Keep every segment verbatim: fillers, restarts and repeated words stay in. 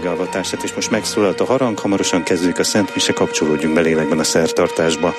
szolgáltatását, és most megszólalt a harang, hamarosan kezdjük a Szent Mise, kapcsolódjunk be lélekben a szertartásba.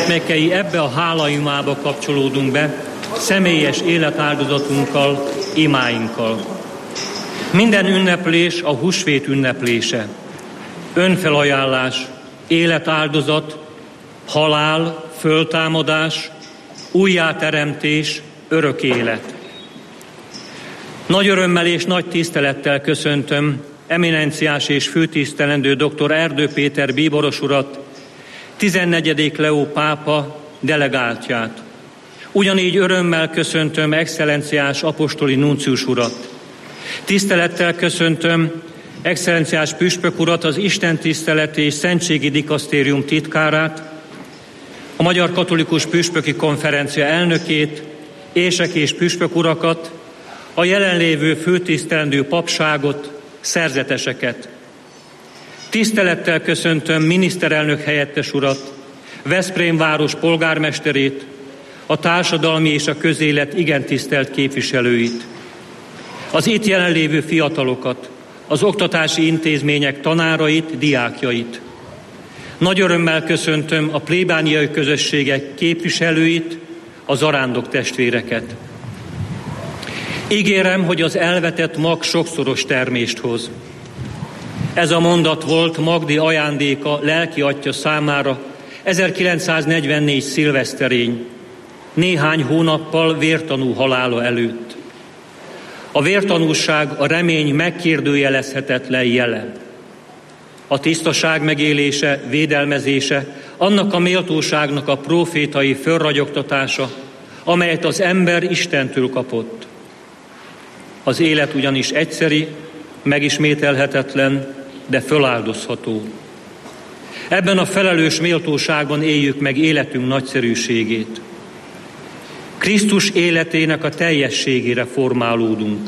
gyermekei, ebbe a hálaimába kapcsolódunk be, személyes életáldozatunkkal, imáinkkal. Minden ünneplés a húsvét ünneplése. Önfelajánlás, életáldozat, halál, föltámadás, újjáteremtés, örök élet. Nagy örömmel és nagy tisztelettel köszöntöm eminenciás és főtisztelendő dr. Erdő Péter bíboros urat, tizennegyedik Leó pápa delegáltját. Ugyanígy örömmel köszöntöm excellenciás apostoli nuncius urat. Tisztelettel köszöntöm excellenciás püspök urat, az istentiszteleti és szentségi dikasztérium titkárát, a Magyar Katolikus Püspöki Konferencia elnökét, ések és püspök urakat, a jelenlévő főtisztelendő papságot, szerzeteseket. Tisztelettel köszöntöm miniszterelnök helyettes urat, Veszprém város polgármesterét, a társadalmi és a közélet igen tisztelt képviselőit, az itt jelenlévő fiatalokat, az oktatási intézmények tanárait, diákjait. Nagy örömmel köszöntöm a plébániai közösségek képviselőit, a zarándok testvéreket. Ígérem, hogy az elvetett mag sokszoros termést hoz. Ez a mondat volt Magdi ajándéka lelki atya számára ezerkilencszáznegyvennégy szilveszterén, néhány hónappal vértanú halála előtt. A vértanúság a remény megkérdőjelezhetetlen jele. A tisztaság megélése, védelmezése, annak a méltóságnak a prófétai fölragyogtatása, amelyet az ember Istentől kapott. Az élet ugyanis egyszeri, megismételhetetlen, de föláldozható. Ebben a felelős méltóságban éljük meg életünk nagyszerűségét. Krisztus életének a teljességére formálódunk.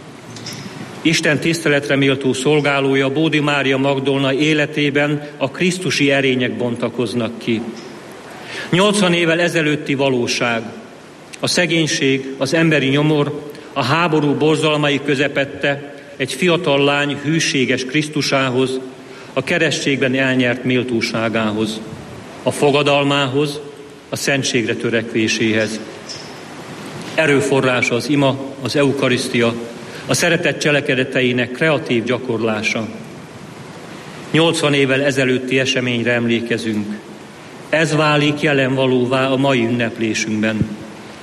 Isten tiszteletre méltó szolgálója, Bódi Mária Magdolna életében a krisztusi erények bontakoznak ki. nyolcvan évvel ezelőtti valóság, a szegénység, az emberi nyomor, a háború borzalmai közepette egy fiatal lány hűséges Krisztusához, a keresztségben elnyert méltóságához, a fogadalmához, a szentségre törekvéséhez. Erőforrása az ima, az eukarisztia, a szeretet cselekedeteinek kreatív gyakorlása. nyolcvan évvel ezelőtti eseményre emlékezünk. Ez válik jelenvalóvá a mai ünneplésünkben.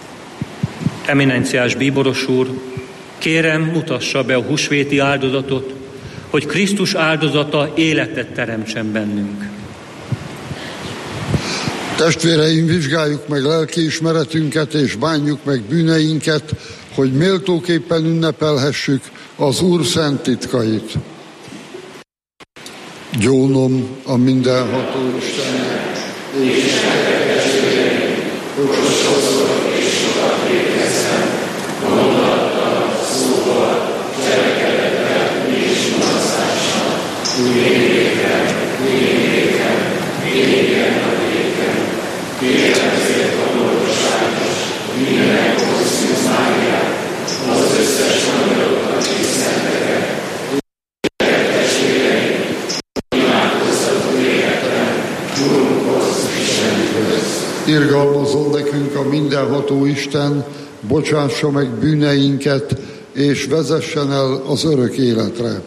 Eminenciás bíboros úr, kérem, mutassa be a húsvéti áldozatot, hogy Krisztus áldozata életet teremtsen bennünk. Testvéreim, vizsgáljuk meg lelkiismeretünket és bánjuk meg bűneinket, hogy méltóképpen ünnepelhessük az Úr szent titkait. Gyónom a mindenható Istennek, és testvéreim, hogy sokszor és sokat végeztem, gondolattal, szóval, cselekedettel és mulasztással, végéken, végéken, végéken a végén. Kérem ezért a boldogságos, minden Krisztus Máriát, az összes magyarokat és szenteket, és testvéreim, imádkozzatok életlen, Úrunkhoz, Istenünkhöz. Irgalmazzon nekünk a mindenható Isten, bocsássa meg bűneinket, és vezessen el az örök életre.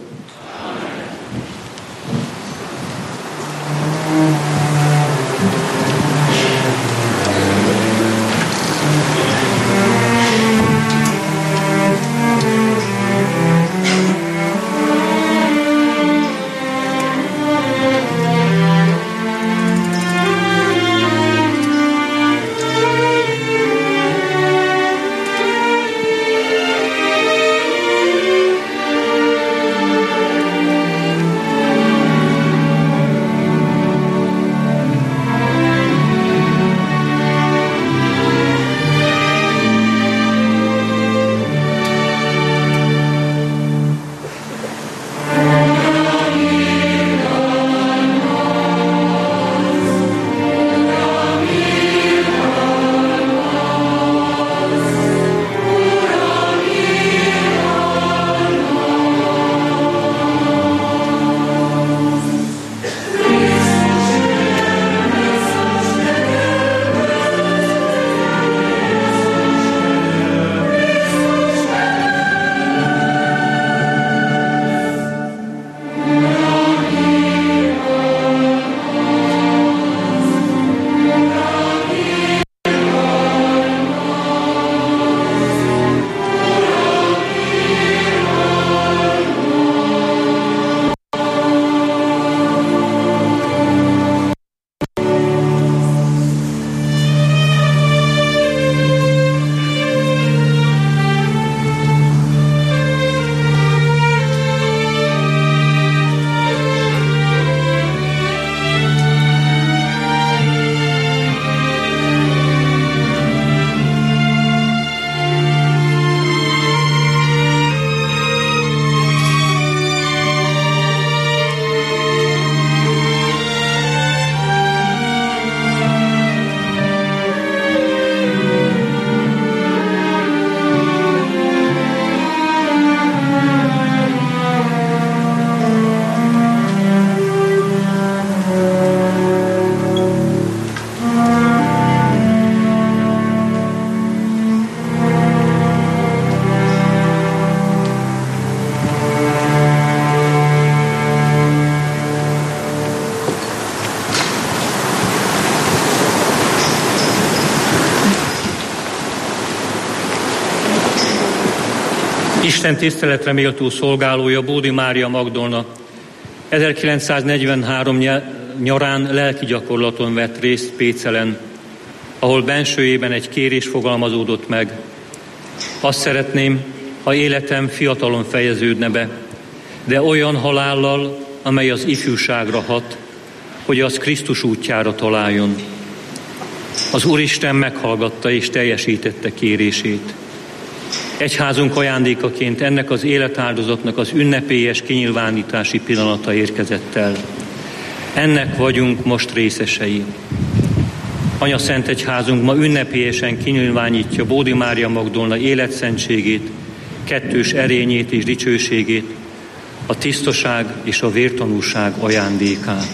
Isten tiszteletre méltó szolgálója, Bódi Mária Magdolna ezerkilencszáznegyvenhárom nyarán lelki gyakorlaton vett részt Pécelen, ahol bensőjében egy kérés fogalmazódott meg. Azt szeretném, ha életem fiatalon fejeződne be, de olyan halállal, amely az ifjúságra hat, hogy az Krisztus útjára találjon. Az Úristen meghallgatta és teljesítette kérését. Egyházunk ajándékaként ennek az életáldozatnak az ünnepélyes kinyilvánítási pillanata érkezett el. Ennek vagyunk most részesei. Anya Szent Egyházunk ma ünnepélyesen kinyilvánítja Bódi Mária Magdolna életszentségét, kettős erényét és dicsőségét, a tisztaság és a vértanúság ajándékát.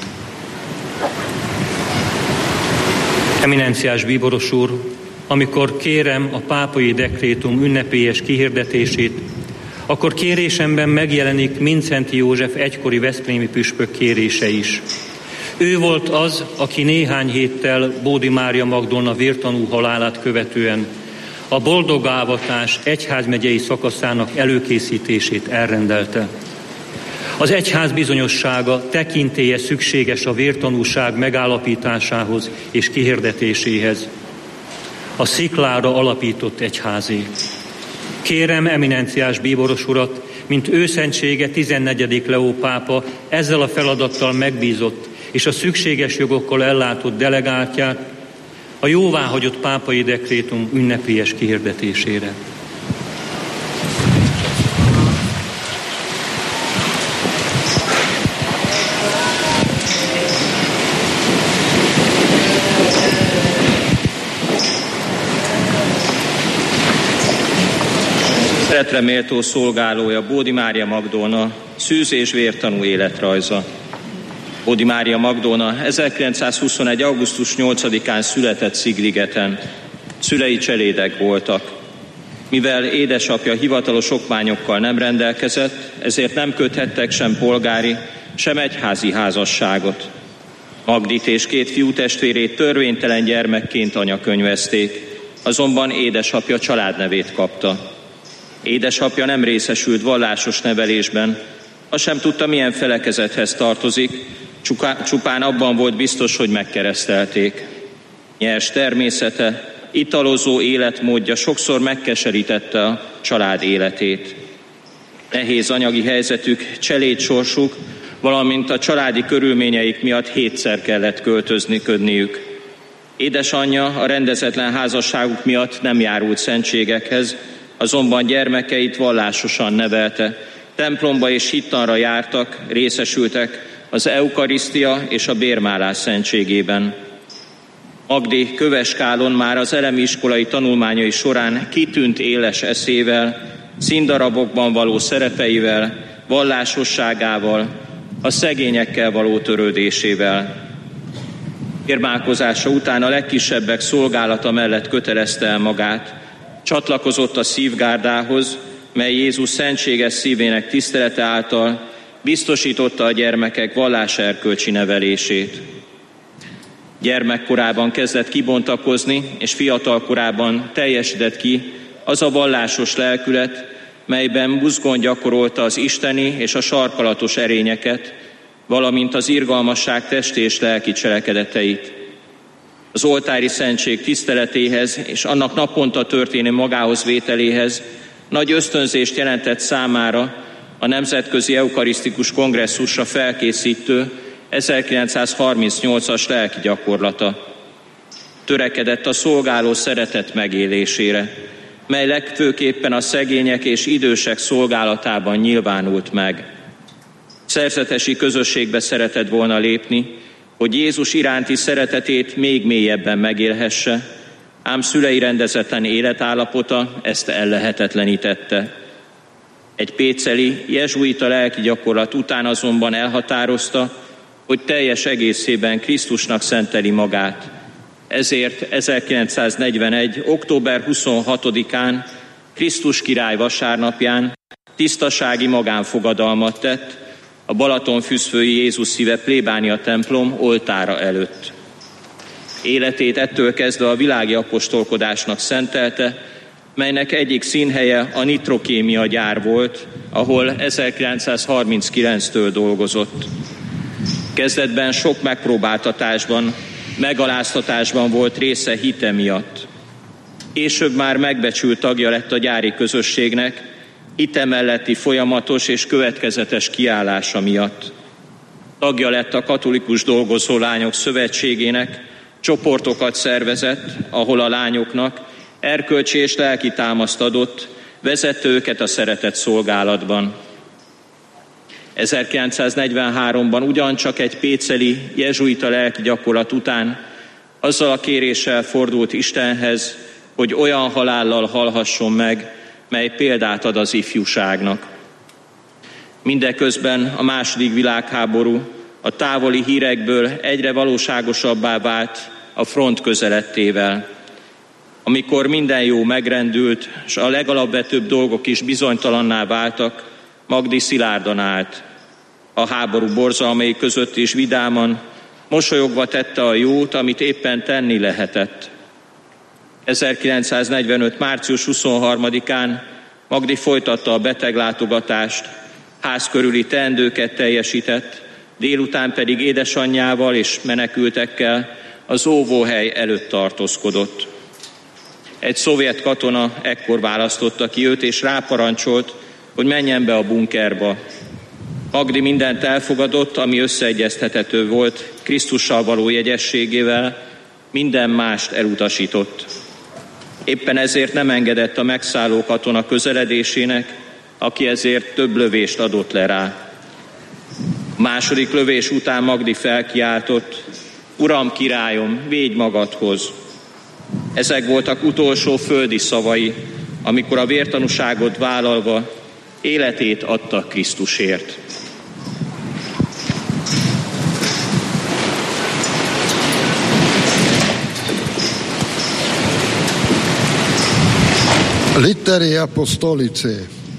Eminenciás bíboros úr, amikor kérem a pápai dekrétum ünnepélyes kihirdetését, akkor kérésemben megjelenik Mindszenty József egykori veszprémi püspök kérése is. Ő volt az, aki néhány héttel Bódi Mária Magdolna vértanú halálát követően a boldogávatás egyházmegyei szakaszának előkészítését elrendelte. Az egyház bizonyossága, tekintélye szükséges a vértanúság megállapításához és kihirdetéséhez. A sziklára alapított egyházé. Kérem eminenciás bíboros urat, mint őszentsége tizennegyedik Leó pápa ezzel a feladattal megbízott és a szükséges jogokkal ellátott delegáltját a jóváhagyott pápai dekrétum ünnepélyes kihirdetésére. Szeretre méltó szolgálója, Bódi Mária Magdolna, szűz és vértanú életrajza. Bódi Mária Magdolna ezerkilencszázhuszonegy. augusztus nyolcadikán született Szigligeten. Szülei cselédek voltak. Mivel édesapja hivatalos okmányokkal nem rendelkezett, ezért nem köthettek sem polgári, sem egyházi házasságot. Magdit és két fiútestvérét törvénytelen gyermekként anyakönyvezték, azonban édesapja családnevét kapta. Édesapja nem részesült vallásos nevelésben, azt sem tudta, milyen felekezethez tartozik, csupán abban volt biztos, hogy megkeresztelték. Nyers természete, italozó életmódja sokszor megkeserítette a család életét. Nehéz anyagi helyzetük, cselédsorsuk, valamint a családi körülményeik miatt hétszer kellett költözni ködniük. Édesanyja a rendezetlen házasságuk miatt nem járult szentségekhez, azonban gyermekeit vallásosan nevelte, templomba és hittanra jártak, részesültek az eukarisztia és a bérmálás szentségében. Magdi Köveskálon már az elemi iskolai tanulmányai során kitűnt éles eszével, színdarabokban való szerepeivel, vallásosságával, a szegényekkel való törődésével. Bérmálkozása után a legkisebbek szolgálata mellett kötelezte el magát, csatlakozott a szívgárdához, mely Jézus szentséges szívének tisztelete által biztosította a gyermekek valláserkölcsi nevelését. Gyermekkorában kezdett kibontakozni, és fiatalkorában teljesedett ki az a vallásos lelkület, melyben buzgón gyakorolta az isteni és a sarkalatos erényeket, valamint az irgalmasság testi és lelki cselekedeteit. Az oltári szentség tiszteletéhez és annak naponta történő magához vételéhez nagy ösztönzést jelentett számára a Nemzetközi Eukarisztikus Kongresszusra felkészítő ezerkilencszázharmincnyolcas lelki gyakorlata. Törekedett a szolgáló szeretet megélésére, mely legfőképpen a szegények és idősek szolgálatában nyilvánult meg. Szerzetesi közösségbe szeretett volna lépni, hogy Jézus iránti szeretetét még mélyebben megélhesse, ám szülei rendezetlen életállapota ezt ellehetetlenítette. Egy péceli jezsuita lelki gyakorlat után azonban elhatározta, hogy teljes egészében Krisztusnak szenteli magát. Ezért ezerkilencszáznegyvenegy. október huszonhatodikán, Krisztus király vasárnapján tisztasági magánfogadalmat tett a Balatonfüszfői Jézus Szíve plébánia templom oltára előtt. Életét ettől kezdve a világi apostolkodásnak szentelte, melynek egyik színhelye a nitrokémia gyár volt, ahol ezerkilencszázharminckilenctől dolgozott. Kezdetben sok megpróbáltatásban, megaláztatásban volt része hite miatt. Később már megbecsült tagja lett a gyári közösségnek, hite melletti folyamatos és következetes kiállása miatt. Tagja lett a Katolikus Dolgozó Lányok Szövetségének, csoportokat szervezett, ahol a lányoknak erkölcsi és lelki támaszt adott, vezette őket a szeretet szolgálatban. ezerkilencszáznegyvenháromban ugyancsak egy péceli jezsuita lelki gyakorlat után azzal a kéréssel fordult Istenhez, hogy olyan halállal halhasson meg, mely példát ad az ifjúságnak. Mindeközben a második világháború a távoli hírekből egyre valóságosabbá vált a front közelettével. Amikor minden jó megrendült, és a legalapvetőbb dolgok is bizonytalanná váltak, Magdi szilárdan állt. A háború borzalmai között is vidáman, mosolyogva tette a jót, amit éppen tenni lehetett. ezerkilencszáznegyvenöt. március huszonharmadikán Magdi folytatta a beteglátogatást, ház körüli teendőket teljesített, délután pedig édesanyjával és menekültekkel az óvóhely előtt tartózkodott. Egy szovjet katona ekkor választotta ki őt, és ráparancsolt, hogy menjen be a bunkerba. Magdi mindent elfogadott, ami összeegyeztethető volt Krisztussal való jegyességével, minden mást elutasított. Éppen ezért nem engedett a megszálló katona közeledésének, aki ezért több lövést adott le rá. A második lövés után Magdi felkiáltott: Uram, királyom, védj magadhoz! Ezek voltak utolsó földi szavai, amikor a vértanúságot vállalva életét adta Krisztusért. Litterae Apostolicae.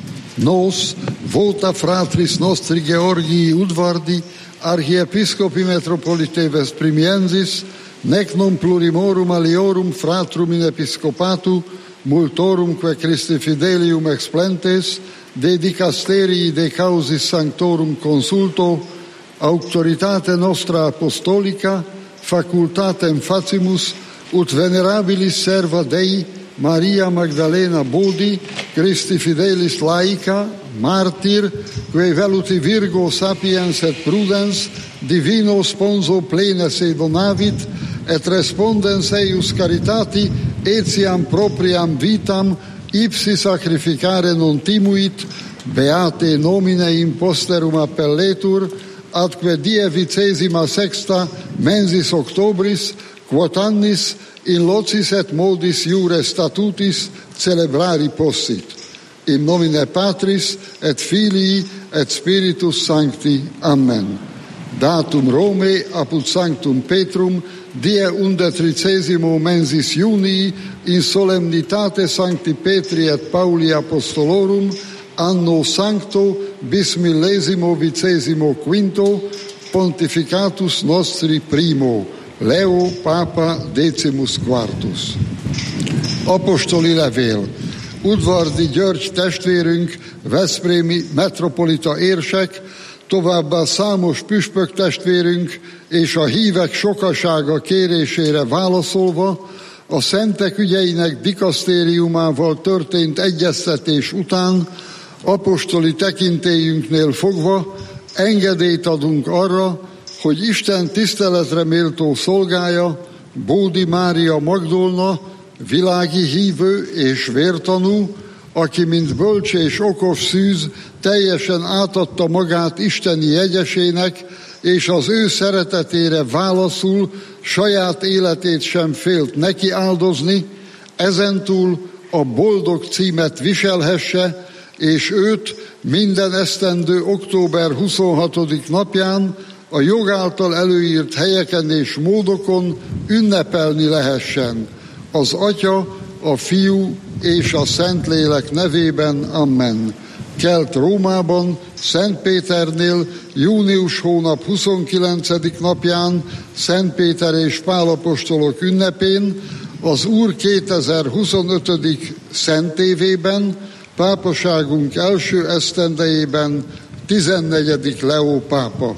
Nos, vota fratris nostri Georgii Udvardi, archiepiscopi metropolitae Veszprimiensis, nec non plurimorum aliorum fratrum in episcopatu, multorumque Christi fidelium explentes, de dicasterii de causis sanctorum consulto, auctoritate nostra apostolica, facultatem facimus, ut venerabilis serva Dei, Maria Magdalena Bodi, Christi fidelis laica, martyr, quae veluti virgo sapiens et prudens, divino sponso plene se donavit, et respondens eius caritati, etiam propriam vitam, ipsi sacrificare non timuit, beate nomine imposterum appelletur, atque die vicesima sexta mensis octobris, quot annis in locis et modis iure statutis celebrari possit. In nomine Patris et Filii et Spiritus Sancti. Amen. Datum Romae apud Sanctum Petrum, die undecimesimo mensis Junii, in solemnitate Sancti Petri et Pauli Apostolorum, anno sancto bis millesimo vicesimo quinto, pontificatus nostri primo, Leo Pápa Decimus Quartus. Apostoli levél. Udvardi György testvérünk, veszprémi metropolita érsek, továbbá számos püspök testvérünk és a hívek sokasága kérésére válaszolva, a szentek ügyeinek dikasztériumával történt egyeztetés után apostoli tekintélyünknél fogva engedélyt adunk arra, hogy Isten tiszteletre méltó szolgája, Bódi Mária Magdolna, világi hívő és vértanú, aki mint bölcs és okos szűz teljesen átadta magát isteni jegyesének, és az ő szeretetére válaszul saját életét sem félt neki áldozni, ezentúl a boldog címet viselhesse, és őt minden esztendő október huszonhatodik napján a jog által előírt helyeken és módokon ünnepelni lehessen. Az Atya, a Fiú és a Szentlélek nevében. Amen. Kelt Rómában, Szent Péternél június hónap huszonkilencedik napján, Szent Péter és Pál apostolok ünnepén, Az Úr kétezer-huszonötödik szentévében, pápaságunk első esztendejében tizennegyedik Leó pápa.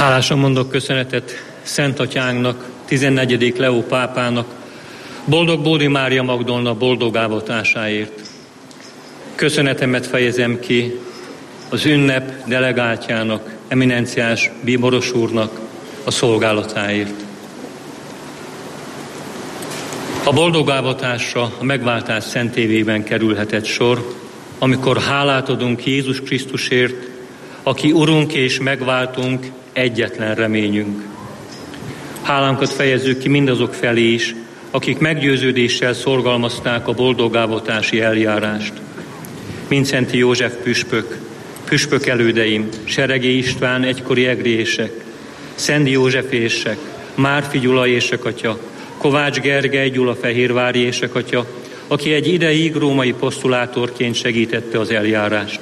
Hálásan mondok köszönetet Szent Atyánknak, tizennegyedik Leó pápának, boldog Bódi Mária Magdolna boldogávatásáért. Köszönetemet fejezem ki az ünnep delegáltjának, eminenciás bíboros úrnak a szolgálatáért. A boldogávatásra a megváltás szentévében kerülhetett sor, amikor hálát adunk Jézus Krisztusért, aki Urunk és megváltunk, egyetlen reményünk. Hálánkat fejezzük ki mindazok felé is, akik meggyőződéssel szorgalmazták a boldogávatási eljárást. Mindszenty József püspök, püspök elődeim, Seregi István egykori egrések, Szendi József érsek, Márfi Gyula érsek-atya, Kovács Gergely Gyula fehérvári érsek-atya, aki egy ideig római posztulátorként segítette az eljárást.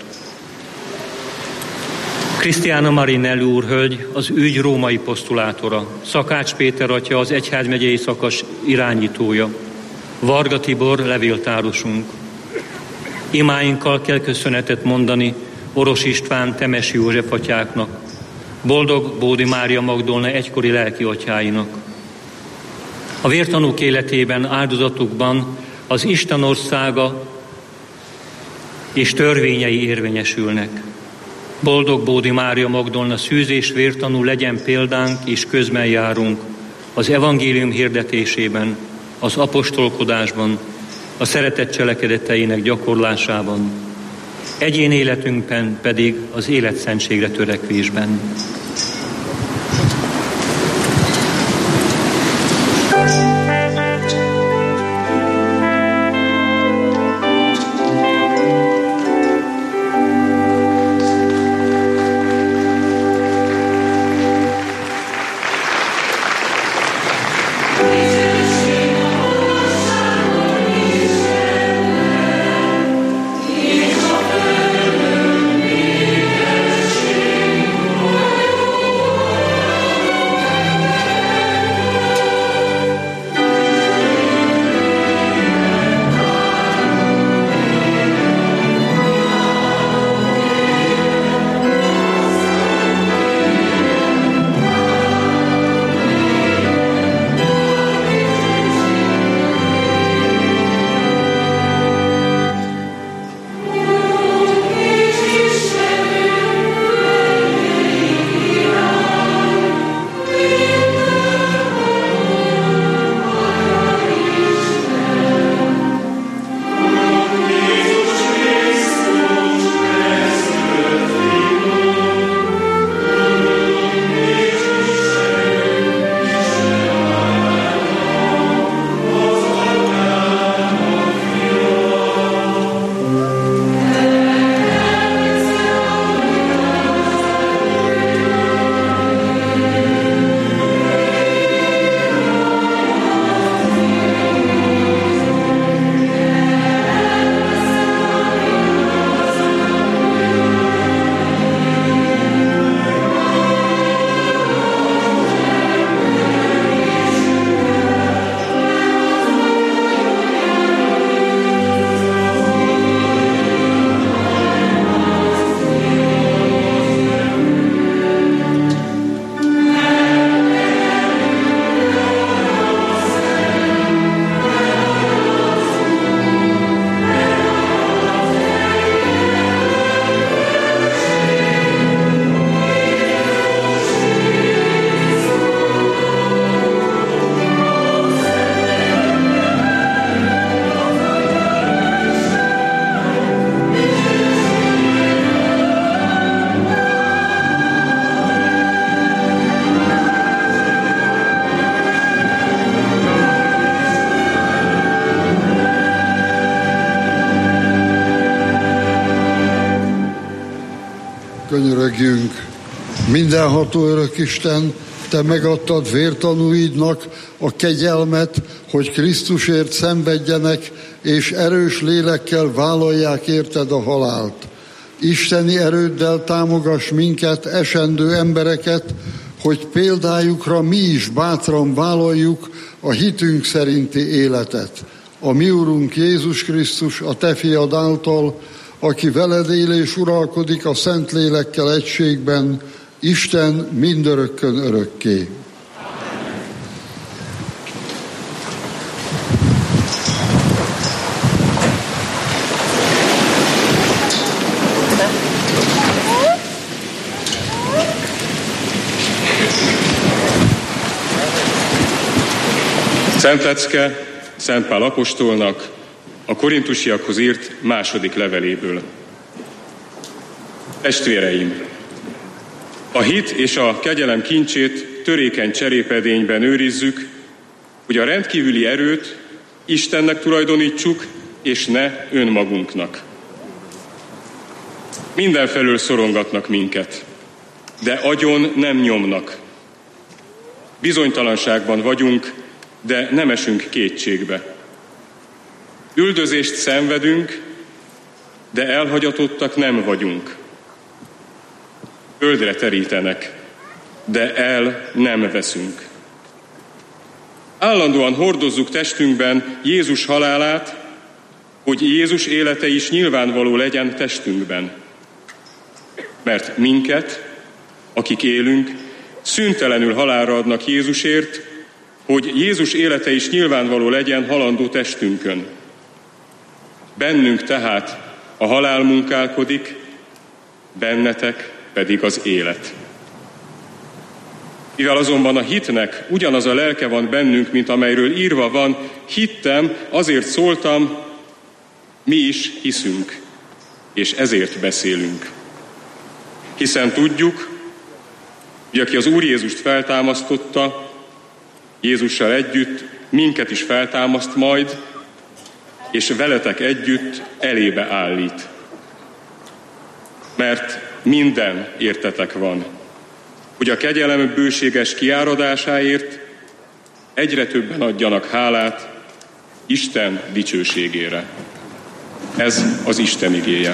Krisztiána Marinelli úrhölgy, az ügy római posztulátora, Szakács Péter atya, az egyházmegyei szakas irányítója, Varga Tibor levéltárosunk. Imáinkkal kell köszönetet mondani Oros István, Temesi József atyáknak, boldog Bódi Mária Magdolna egykori lelki atyáinak. A vértanúk életében, áldozatukban az Isten országa és törvényei érvényesülnek. Boldog Bódi Mária Magdolna szűz és vértanú legyen példánk, és közben járunk az evangélium hirdetésében, az apostolkodásban, a szeretet cselekedeteinek gyakorlásában, egyén életünkben pedig az életszentségre törekvésben. Könyörögjünk. Mindenható örök Isten, Te megadtad vértanúidnak a kegyelmet, hogy Krisztusért szenvedjenek, és erős lélekkel vállalják érted a halált. Isteni erőddel támogass minket, esendő embereket, hogy példájukra mi is bátran vállaljuk a hitünk szerinti életet. A mi Urunk Jézus Krisztus, a Te fiad által, aki veled él és uralkodik a Szentlélekkel egységben, Isten mindörökkön örökké. Szent lecke Szent Pál apostolnak a korintusiakhoz írt második leveléből. Testvéreim! A hit és a kegyelem kincsét törékeny cserépedényben őrizzük, hogy a rendkívüli erőt Istennek tulajdonítsuk, és ne önmagunknak. Mindenfelől szorongatnak minket, de agyon nem nyomnak. Bizonytalanságban vagyunk, de nem esünk kétségbe. Üldözést szenvedünk, de elhagyatottak nem vagyunk. Földre terítenek, de el nem veszünk. Állandóan hordozzuk testünkben Jézus halálát, hogy Jézus élete is nyilvánvaló legyen testünkben. Mert minket, akik élünk, szüntelenül halálra adnak Jézusért, hogy Jézus élete is nyilvánvaló legyen halandó testünkön. Bennünk tehát a halál munkálkodik, bennetek pedig az élet. Mivel azonban a hitnek ugyanaz a lelke van bennünk, mint amelyről írva van, hittem, azért szóltam, mi is hiszünk, és ezért beszélünk. Hiszen tudjuk, hogy aki az Úr Jézust feltámasztotta, Jézussal együtt minket is feltámaszt majd, és veletek együtt elébe állít. Mert minden értetek van, hogy a kegyelem bőséges kiáradásáért egyre többen adjanak hálát Isten dicsőségére. Ez az Isten igéje.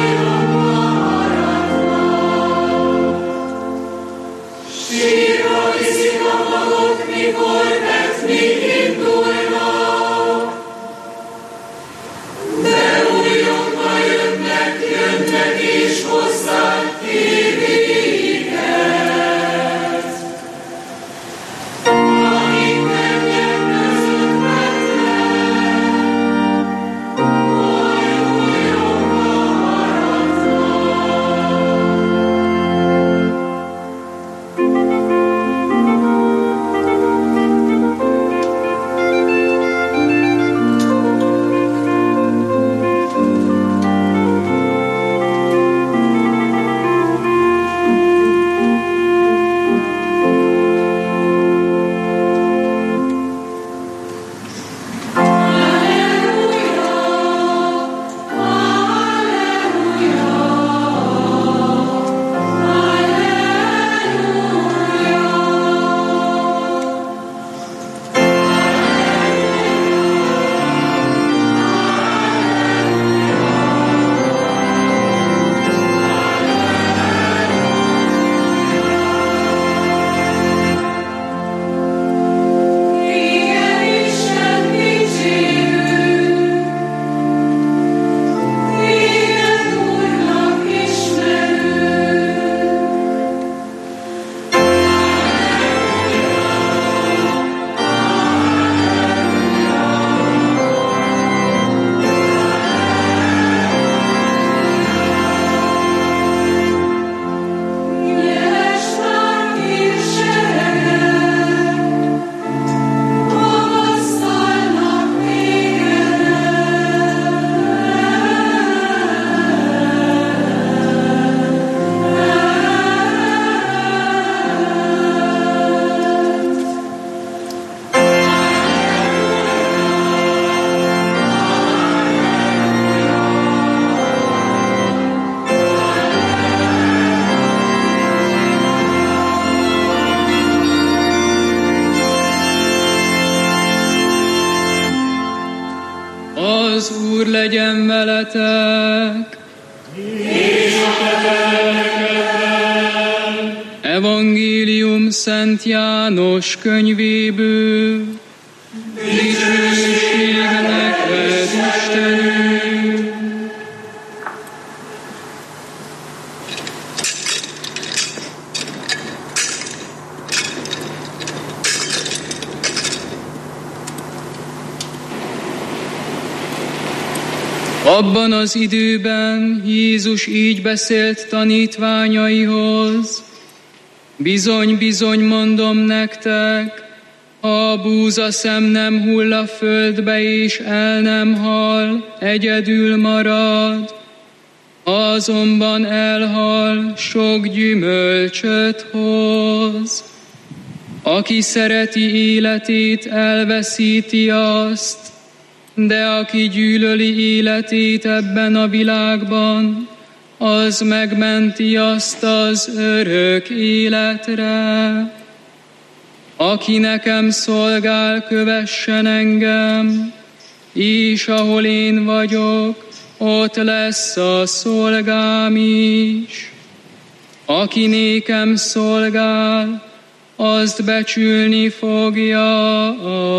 Sír hiszik a magok, mikor vetni indulnak. De újongva jönnek, jönnek és hozzánk hívőiket. Akik mennyek között vetnek, majd újongva Az Úr legyen veletek. És a lelkeddel. Evangélium Szent János könyvéből. Dicsőség neked, Istenünk! Abban az időben Jézus így beszélt tanítványaihoz: bizony, bizony mondom nektek, ha a búzaszem nem hull a földbe és el nem hal, egyedül marad, azonban elhal, sok gyümölcsöt hoz. Aki szereti életét, elveszíti azt, de aki gyűlöli életét ebben a világban, az megmenti azt az örök életre. Aki nekem szolgál, kövessen engem, és ahol én vagyok, ott lesz a szolgám is. Aki nékem szolgál, azt becsülni fogja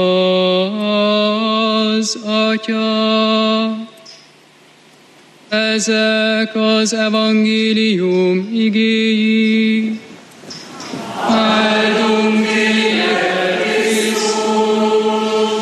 az Atya. Ezek az evangélium igéi. Áldunk téged, Krisztus!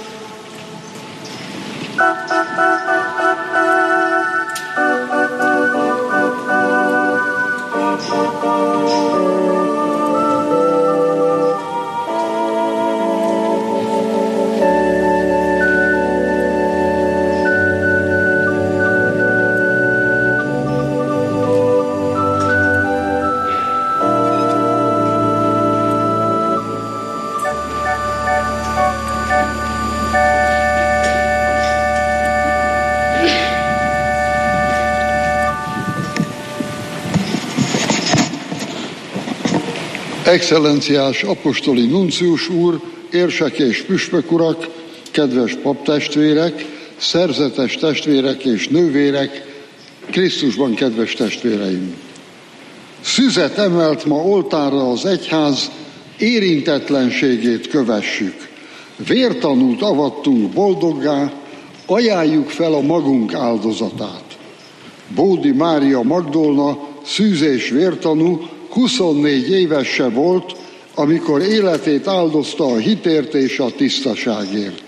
Excellenciás apostoli nuncius úr, érsek és püspök urak, kedves paptestvérek, szerzetes testvérek és nővérek, Krisztusban kedves testvéreim! Szüzet emelt ma oltárra az egyház, érintetlenségét kövessük. Vértanút avattunk boldoggá, ajánljuk fel a magunk áldozatát. Bódi Mária Magdolna, szűz és vértanú, huszonnégy éves se volt, amikor életét áldozta a hitért és a tisztaságért.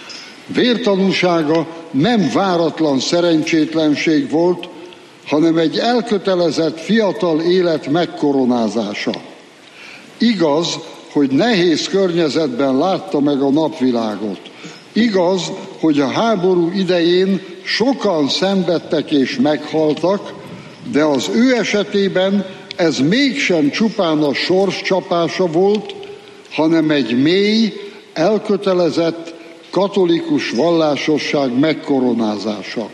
Vértanúsága nem váratlan szerencsétlenség volt, hanem egy elkötelezett fiatal élet megkoronázása. Igaz, hogy nehéz környezetben látta meg a napvilágot. Igaz, hogy a háború idején sokan szenvedtek és meghaltak, de az ő esetében ez mégsem csupán a sors csapása volt, hanem egy mély, elkötelezett katolikus vallásosság megkoronázása.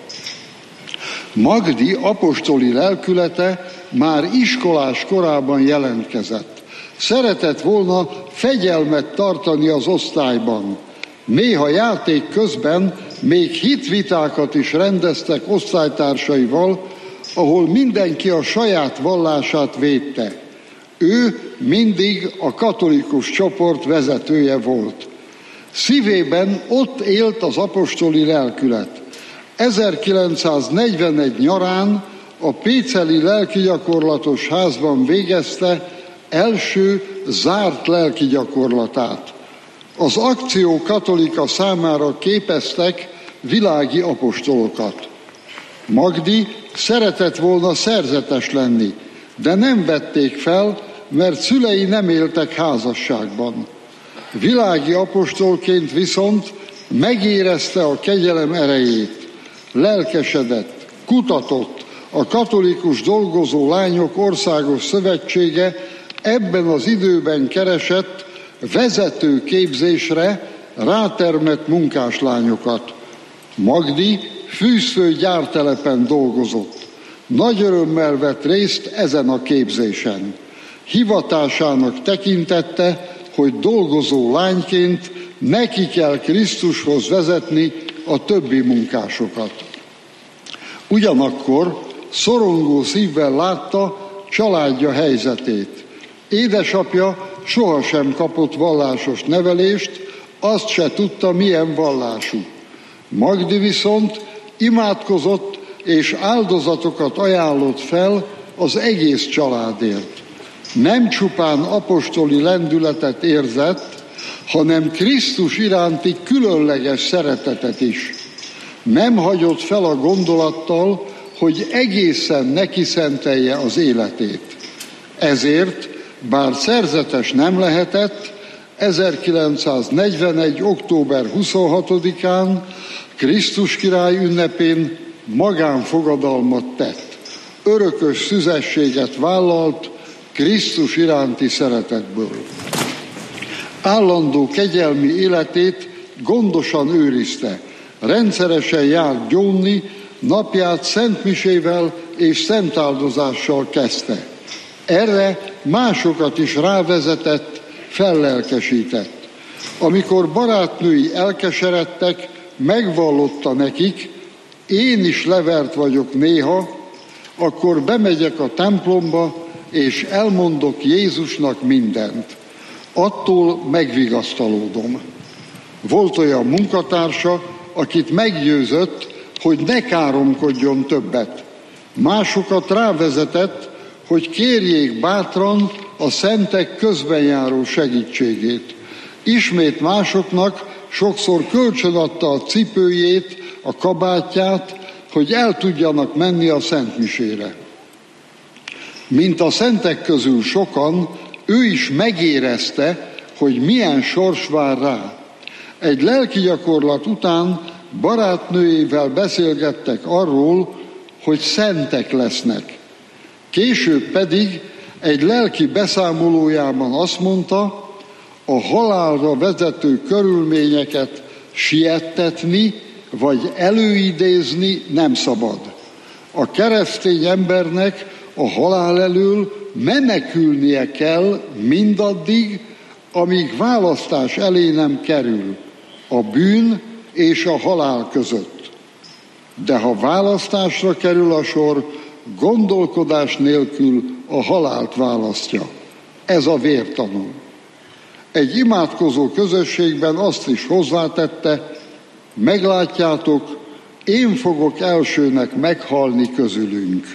Magdi apostoli lelkülete már iskolás korában jelentkezett. Szeretett volna fegyelmet tartani az osztályban. Néha játék közben még hitvitákat is rendeztek osztálytársaival, ahol mindenki a saját vallását védte. Ő mindig a katolikus csoport vezetője volt. Szívében ott élt az apostoli lelkület. ezerkilencszáznegyvenegy nyarán a péceli lelkigyakorlatos házban végezte első zárt lelkigyakorlatát. Az akció katolika számára képeztek világi apostolokat. Magdi szeretett volna szerzetes lenni, de nem vették fel, mert szülei nem éltek házasságban. Világi apostolként viszont megérezte a kegyelem erejét, lelkesedett, kutatott. A Katolikus Dolgozó Lányok Országos Szövetsége ebben az időben keresett vezető képzésre rátermett munkáslányokat. Magdi fűszfő gyártelepen dolgozott. Nagy örömmel vett részt ezen a képzésen. Hivatásának tekintette, hogy dolgozó lányként neki kell Krisztushoz vezetni a többi munkásokat. Ugyanakkor szorongó szívvel látta családja helyzetét. Édesapja sohasem kapott vallásos nevelést, azt se tudta, milyen vallású. Magdi viszont imádkozott és áldozatokat ajánlott fel az egész családért. Nem csupán apostoli lendületet érzett, hanem Krisztus iránti különleges szeretetet is. Nem hagyott fel a gondolattal, hogy egészen neki szentelje az életét. Ezért, bár szerzetes nem lehetett, ezerkilencszáznegyvenegy. október huszonhatodikán Krisztus király ünnepén magánfogadalmat tett. Örökös szüzességet vállalt Krisztus iránti szeretetből. Állandó kegyelmi életét gondosan őrizte. Rendszeresen járt gyónni, napját szentmisével és szentáldozással kezdte. Erre másokat is rávezetett, fellelkesített. Amikor barátnői elkeseredtek, megvallotta nekik, én is levert vagyok néha, akkor bemegyek a templomba, és elmondok Jézusnak mindent. Attól megvigasztalódom. Volt olyan munkatársa, akit meggyőzött, hogy ne káromkodjon többet. Másokat rávezetett, hogy kérjék bátran a szentek közbenjáró segítségét. Ismét másoknak sokszor kölcsönadta a cipőjét, a kabátját, hogy el tudjanak menni a szentmisére. Mint a szentek közül sokan, ő is megérezte, hogy milyen sors vár rá. Egy lelkigyakorlat után barátnőjével beszélgettek arról, hogy szentek lesznek. Később pedig egy lelki beszámolójában azt mondta, a halálra vezető körülményeket siettetni vagy előidézni nem szabad. A keresztény embernek a halál elől menekülnie kell mindaddig, amíg választás elé nem kerül, a bűn és a halál között. De ha választásra kerül a sor, gondolkodás nélkül a halált választja. Ez a vértanú. egy imádkozó közösségben azt is hozzátette, meglátjátok, én fogok elsőnek meghalni közülünk.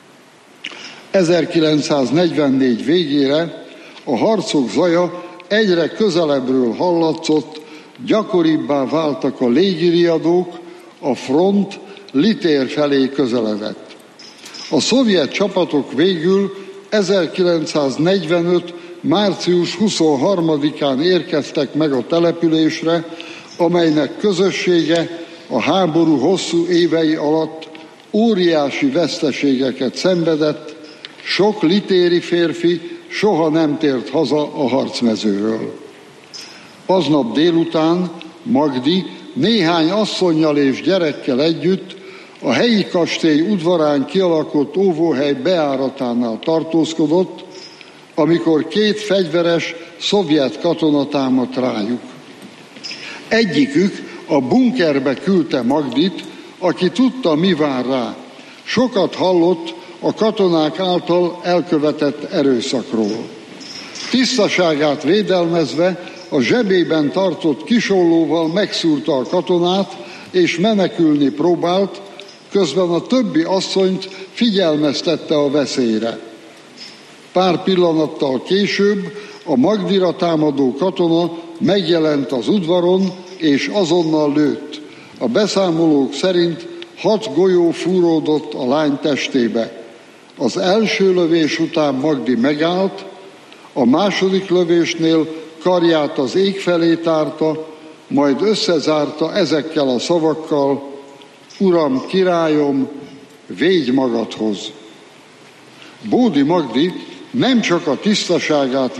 ezerkilencszáznegyvennégy végére a harcok zaja egyre közelebbről hallatszott, gyakoribbá váltak a légiriadók, a front Litér felé közeledett. A szovjet csapatok végül ezerkilencszáznegyvenöt. március huszonharmadikán érkeztek meg a településre, amelynek közössége a háború hosszú évei alatt óriási veszteségeket szenvedett, sok litéri férfi soha nem tért haza a harcmezőről. Aznap délután Magdi néhány asszonnyal és gyerekkel együtt a helyi kastély udvarán kialakult óvóhely bejáratánál tartózkodott, amikor két fegyveres szovjet katona támadt rájuk. Egyikük a bunkerbe küldte Magdit, aki tudta, mi vár rá. Sokat hallott a katonák által elkövetett erőszakról. Tisztaságát védelmezve a zsebében tartott kisollóval megszúrta a katonát, és menekülni próbált, közben a többi asszonyt figyelmeztette a veszélyre. Pár pillanattal később a Magdira támadó katona megjelent az udvaron, és azonnal lőtt. A beszámolók szerint hat golyó fúródott a lány testébe. Az első lövés után Magdi megállt, a második lövésnél karját az ég felé tárta, majd összezárta ezekkel a szavakkal: Uram, királyom, védj magadhoz! Bódi Magdi nem csak a tisztaságát